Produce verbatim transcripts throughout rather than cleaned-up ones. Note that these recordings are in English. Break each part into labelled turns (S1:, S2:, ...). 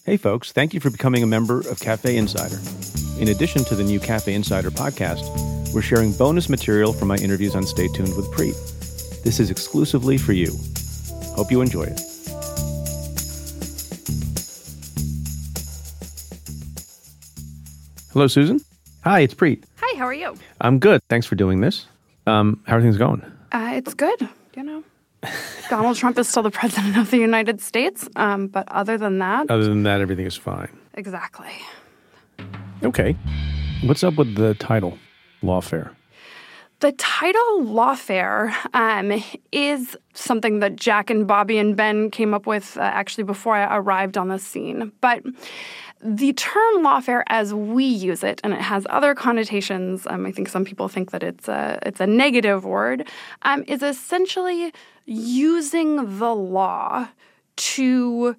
S1: Hey folks, thank you for becoming a member of Cafe Insider. In addition to the new Cafe Insider podcast, we're sharing bonus material from my interviews on Stay Tuned with Preet. This is exclusively for you. Hope you enjoy it. Hello, Susan. Hi, it's Preet.
S2: Hi, how are you?
S1: I'm good. Thanks for doing this. Um, how are things going?
S2: Uh, it's good, you know. Donald Trump is still the president of the United States, um, but other than that...
S1: Other than that, everything is fine.
S2: Exactly.
S1: Okay. What's up with the title, Lawfare?
S2: The title Lawfare um, is something that Jack and Bobby and Ben came up with uh, actually before I arrived on the scene. But the term lawfare as we use it, and it has other connotations, um, I think some people think that it's a, it's a negative word, um, is essentially using the law to,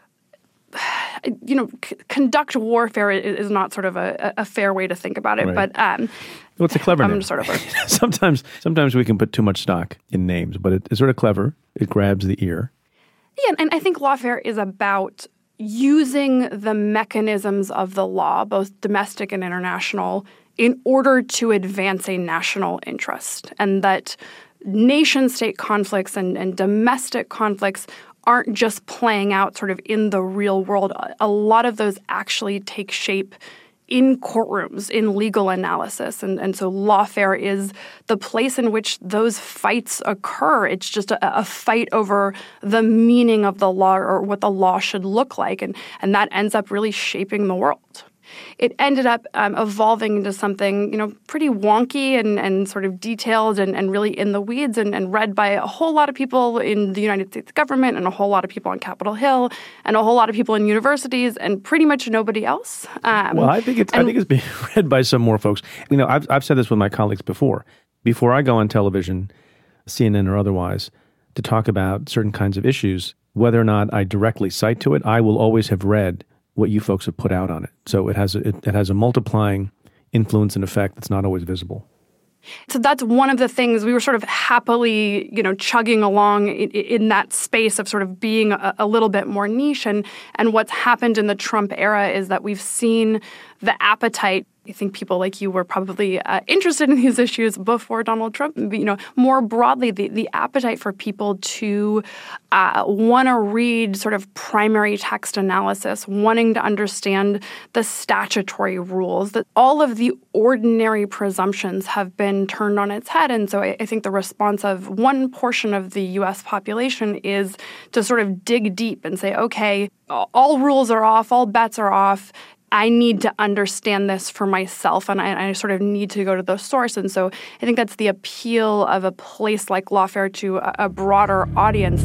S2: you know, c- conduct warfare is, is not sort of a, a fair way to think about it.
S1: Right.
S2: But um,
S1: well, it's a clever
S2: I'm
S1: name.
S2: Sort of a,
S1: sometimes, sometimes we can put too much stock in names, but it, it's sort of clever. It grabs the ear.
S2: Yeah, and I think lawfare is about using the mechanisms of the law, both domestic and international, in order to advance a national interest, and that nation-state conflicts and, and domestic conflicts aren't just playing out sort of in the real world. A lot of those actually take shape in courtrooms, in legal analysis. And, and so lawfare is the place in which those fights occur. It's just a, a fight over the meaning of the law or what the law should look like. And, and that ends up really shaping the world. It ended up um, evolving into something, you know, pretty wonky and, and sort of detailed and, and really in the weeds and, and read by a whole lot of people in the United States government and a whole lot of people on Capitol Hill and a whole lot of people in universities and pretty much nobody else. Um,
S1: well, I think it's
S2: and,
S1: I think it's being read by some more folks. You know, I've I've said this with my colleagues before. Before I go on television, C N N or otherwise, to talk about certain kinds of issues, whether or not I directly cite to it, I will always have read what you folks have put out on it. So it has a, it, it has a multiplying influence and effect that's not always visible.
S2: So that's one of the things we were sort of happily, you know, chugging along in, in that space of sort of being a, a little bit more niche. And, and what's happened in the Trump era is that we've seen the appetite. I think people like you were probably uh, interested in these issues before Donald Trump. You know, more broadly, the, the appetite for people to uh, want to read sort of primary text analysis, wanting to understand the statutory rules, that all of the ordinary presumptions have been turned on its head. And so I, I think the response of one portion of the U S population is to sort of dig deep and say, okay, all rules are off, all bets are off. I need to understand this for myself, and I, I sort of need to go to the source. And so I think that's the appeal of a place like Lawfare to a, a broader audience.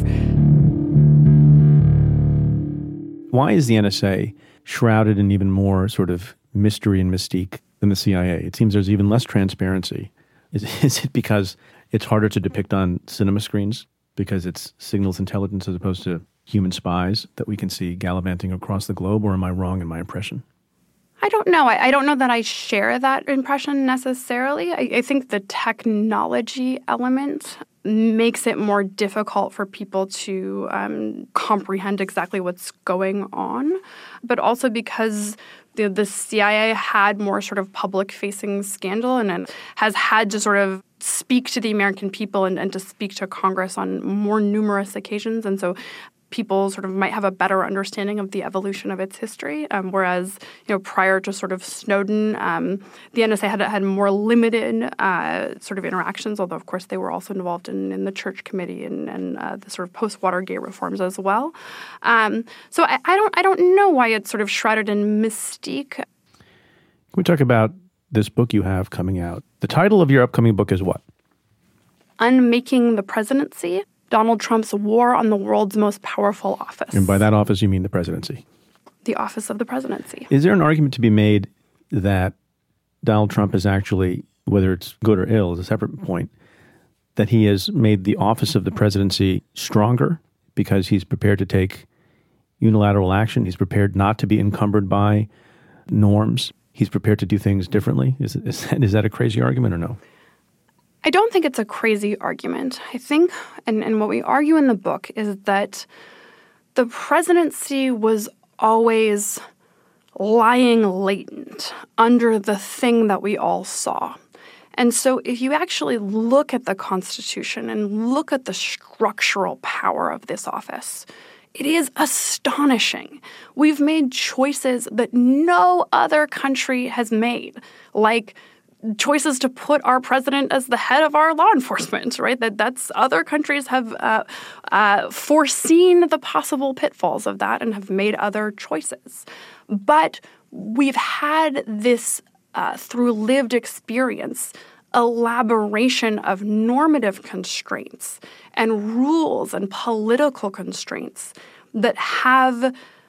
S1: Why is the N S A shrouded in even more sort of mystery and mystique than the C I A? It seems there's even less transparency. Is, is it because it's harder to depict on cinema screens because it's signals intelligence as opposed to human spies that we can see gallivanting across the globe, or am I wrong in my impression?
S2: I don't know. I, I don't know that I share that impression necessarily. I, I think the technology element makes it more difficult for people to um, comprehend exactly what's going on, but also because the, the C I A had more sort of public-facing scandal and, and has had to sort of speak to the American people and, and to speak to Congress on more numerous occasions. And so people sort of might have a better understanding of the evolution of its history, um, whereas, you know, prior to sort of Snowden, um, the N S A had had more limited uh, sort of interactions, although, of course, they were also involved in, in the Church Committee and, and uh, the sort of post-Watergate reforms as well. Um, so I, I don't I don't know why it's sort of shrouded in mystique.
S1: Can we talk about this book you have coming out? The title of your upcoming book is what?
S2: Unmaking the Presidency. Donald Trump's War on the World's Most Powerful Office.
S1: And by that office, you mean the presidency?
S2: The office of the presidency.
S1: Is there an argument to be made that Donald Trump is actually, whether it's good or ill is a separate point, that he has made the office of the presidency stronger because he's prepared to take unilateral action? He's prepared not to be encumbered by norms? He's prepared to do things differently? Is, is, is that a crazy argument or no?
S2: I don't think it's a crazy argument. I think, and, and what we argue in the book is that the presidency was always lying latent under the thing that we all saw. And so if you actually look at the Constitution and look at the structural power of this office, it is astonishing. We've made choices that no other country has made, like choices to put our president as the head of our law enforcement, right? That that's other countries have uh, uh, foreseen the possible pitfalls of that and have made other choices. But we've had this, uh, through lived experience, elaboration of normative constraints and rules and political constraints that have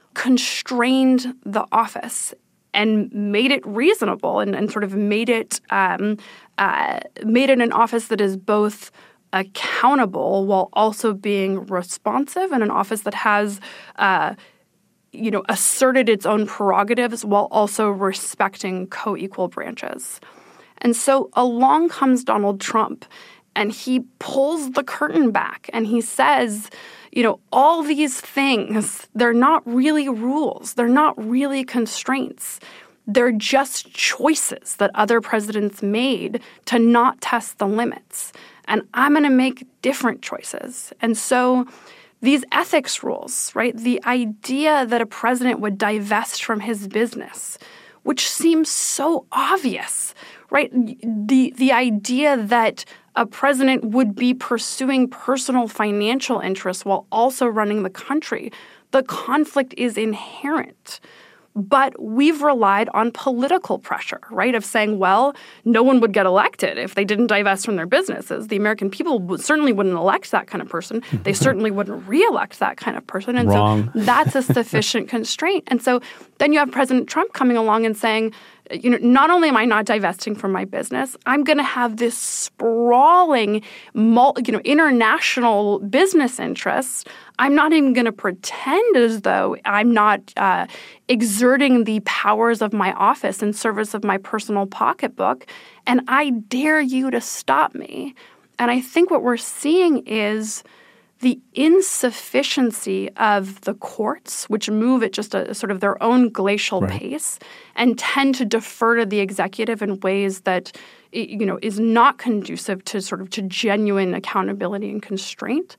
S2: constrained the office and made it reasonable and, and sort of made it um, uh, made it an office that is both accountable while also being responsive, and an office that has uh, you know asserted its own prerogatives while also respecting co-equal branches. And so along comes Donald Trump, and he pulls the curtain back and he says, you know, all these things, they're not really rules. They're not really constraints. They're just choices that other presidents made to not test the limits. And I'm going to make different choices. And so these ethics rules, right, the idea that a president would divest from his business, which seems so obvious, right? The the idea that a president would be pursuing personal financial interests while also running the country, the conflict is inherent. But we've relied on political pressure, right, of saying, well, no one would get elected if they didn't divest from their businesses. The American people would, certainly wouldn't elect that kind of person. They certainly wouldn't re-elect that kind of person. And
S1: Wrong.
S2: So that's a sufficient constraint. And so then you have President Trump coming along and saying, you know, not only am I not divesting from my business, I'm going to have this sprawling, you know, international business interests. I'm not even going to pretend as though I'm not uh, exerting the powers of my office in service of my personal pocketbook, and I dare you to stop me. And I think what we're seeing is the insufficiency of the courts, which move at just a sort of their own glacial
S1: right.
S2: pace and tend to defer to the executive in ways that, you know, is not conducive to sort of to genuine accountability and constraint.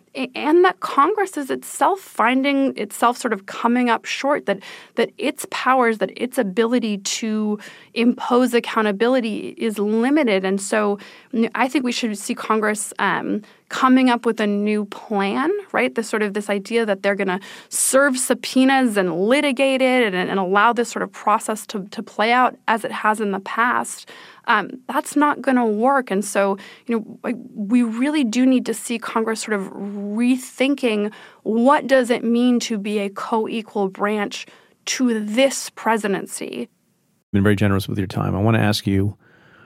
S2: And that Congress is itself finding itself sort of coming up short, that that its powers, that its ability to impose accountability is limited. And so I think we should see Congress um, coming up with a new plan, right? This sort of this idea that they're going to serve subpoenas and litigate it and, and allow this sort of process to, to play out as it has in the past. Um, that's not going to work. And so, you know, like, we really do need to see Congress sort of rethinking what does it mean to be a co-equal branch to this presidency.
S1: You've been very generous with your time. I want to ask you,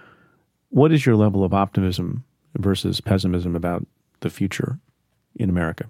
S1: what is your level of optimism versus pessimism about the future in America?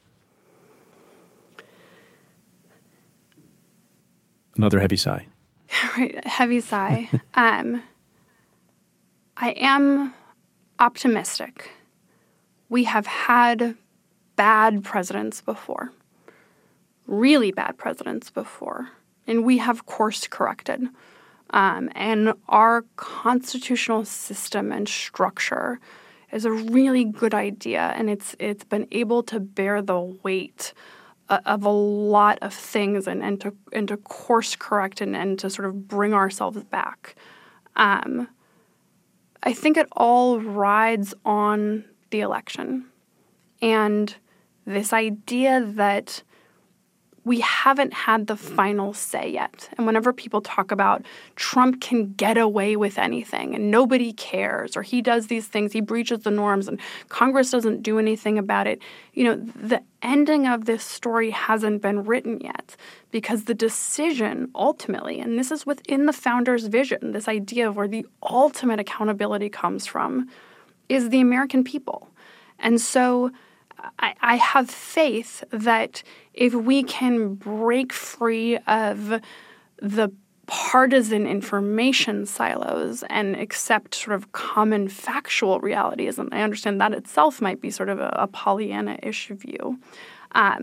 S1: Another heavy sigh.
S2: Right, heavy sigh. um, I am optimistic. We have had bad presidents before, really bad presidents before, and we have course corrected. Um, and our constitutional system and structure is a really good idea, and it's it's been able to bear the weight uh, of a lot of things and, and to and to course correct and, and to sort of bring ourselves back. Um, I think it all rides on the election and this idea that we haven't had the final say yet. And whenever people talk about Trump can get away with anything and nobody cares, or he does these things, he breaches the norms and Congress doesn't do anything about it, you know, the ending of this story hasn't been written yet, because the decision ultimately, and this is within the founders' vision, this idea of where the ultimate accountability comes from, is the American people. And so I, I have faith that if we can break free of the partisan information silos and accept sort of common factual realities, and I understand that itself might be sort of a, a Pollyanna-ish view, um,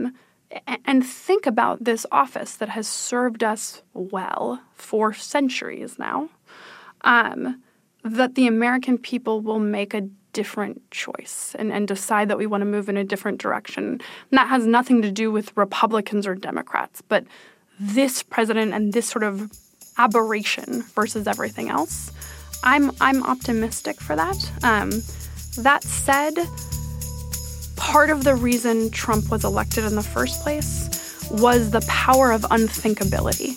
S2: and think about this office that has served us well for centuries now, um, that the American people will make a different choice and, and decide that we want to move in a different direction. And that has nothing to do with Republicans or Democrats, but this president and this sort of aberration versus everything else. I'm I'm optimistic for that. Um, that said, part of the reason Trump was elected in the first place was the power of unthinkability.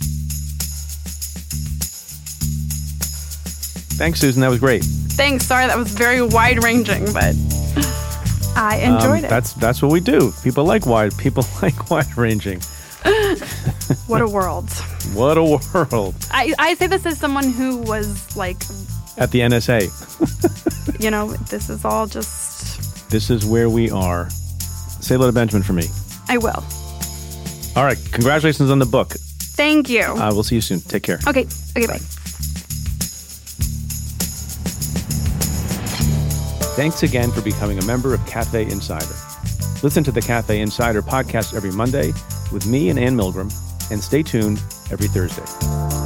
S1: Thanks, Susan. That was great.
S2: Thanks. Sorry, that was very wide-ranging, but I enjoyed
S1: um,
S2: it.
S1: That's that's what we do. People like wide. People like wide-ranging.
S2: What a world.
S1: What a world.
S2: I, I say this as someone who was like...
S1: At the N S A.
S2: You know, this is all just...
S1: This is where we are. Say hello to Benjamin for me.
S2: I will.
S1: All right. Congratulations on the book.
S2: Thank you.
S1: Uh, we'll see you soon. Take care.
S2: Okay. Okay, bye.
S1: Thanks again for becoming a member of Cafe Insider. Listen to the Cafe Insider podcast every Monday with me and Ann Milgram, and stay tuned every Thursday.